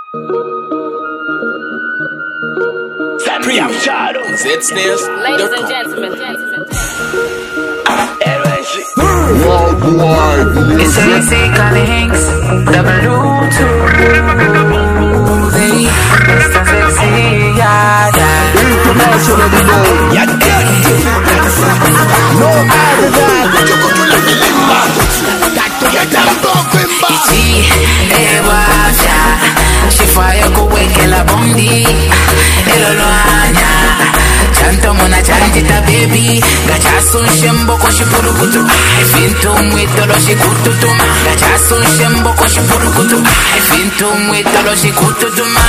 Ladies and gentlemen. It's AC Cummings, W2. Mr. Sexy, yeah. No other she fire kuweke la bondi eloloanya chanto mona chanjita baby gachasun shembo ko shipurukutu finto mwitolo shikututuma gachasun shembo ko shipurukutu finto mwitolo shikututuma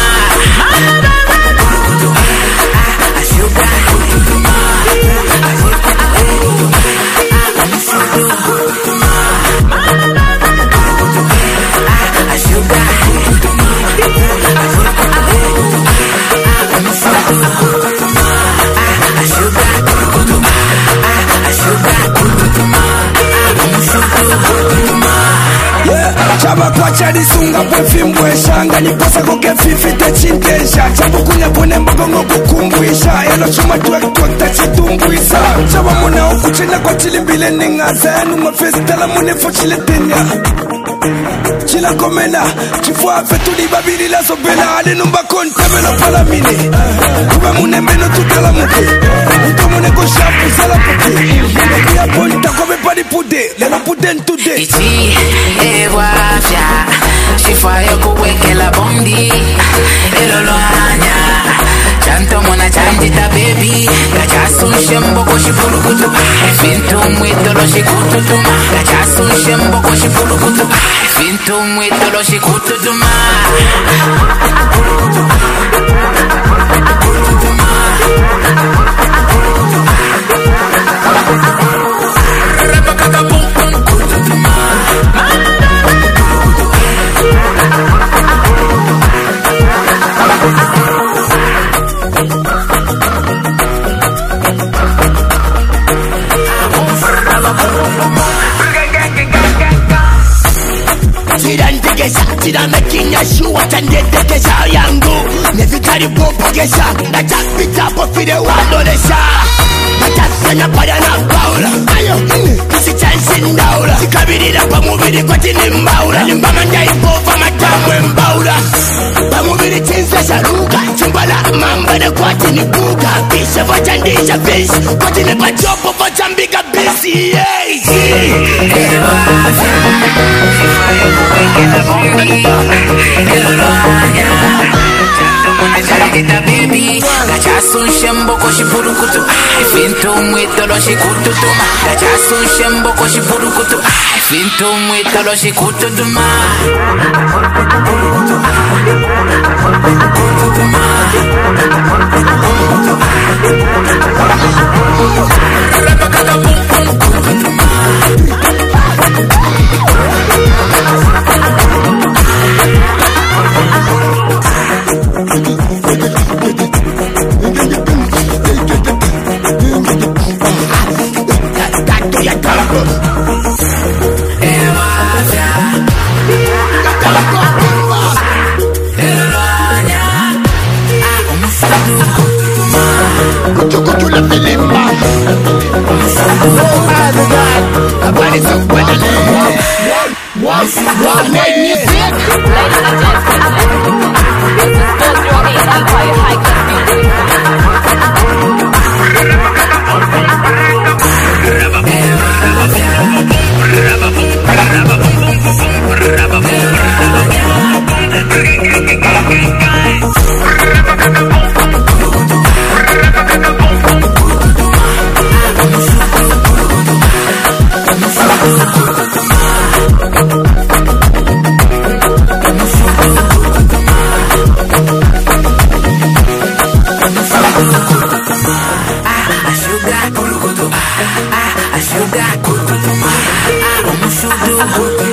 ashuka kututuma Chaba kwa chadi sunga pwefi mbwesha Ngani posa kuke fifi te chintesha Chabu kunya pone mbagongo kukumbwisha Yalo chuma tuek tachi tumbwisa Chaba muna ukuchina kwa chili bile ninga Zayanu mafesi tala mune fuchile tinya Chila komena Chifua fetu di babiri la sobela Ale numba konte mena pala mini Kube mune meno tutala muki Nito mune ko shapu sala puki Kuya ponta kome padi pude Leno puden today Iti ewafya Shifaya kuweke la bondi eloloanya chanto mona chanjita baby gachasun shembo ko shipurukutu finto mwitolo shikututuma gachasun shembo ko shipurukutu finto mwitolo shikututuma Tira mekinya shuwa tandete kesha yangu Nevikari bopo kesha Natapita po fide wadolesha Natasanya pada na baula Ayo, kisi chansi ndaula Sikabirira pa mubiri kwa tini mbaula Nimbama njaipofa matamwe mbaula Pa mubiri chinsa sharuka Chumbala mamba na kwa tini buka Pisha vachandisha fish Kwa tini pachopo vachambika bisi baby gachasun shembo ko shipurukutu finto mwitolo shikututuma gachasun shembo ko shipurukutu finto mwitolo shikututuma Sugar,